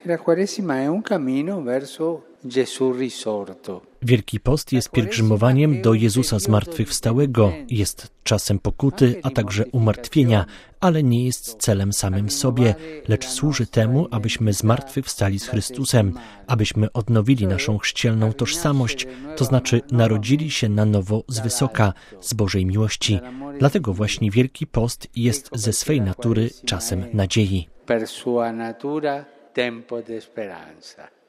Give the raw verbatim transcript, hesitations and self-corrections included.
La Quaresima è un cammino verso Gesù risorto. Wielki Post jest pielgrzymowaniem do Jezusa zmartwychwstałego, jest czasem pokuty, a także umartwienia, ale nie jest celem samym w sobie, lecz służy temu, abyśmy zmartwychwstali z Chrystusem, abyśmy odnowili naszą chrzcielną tożsamość, to znaczy narodzili się na nowo z wysoka, z Bożej miłości. Dlatego właśnie Wielki Post jest ze swej natury czasem nadziei. Per sua natura tempo di speranza.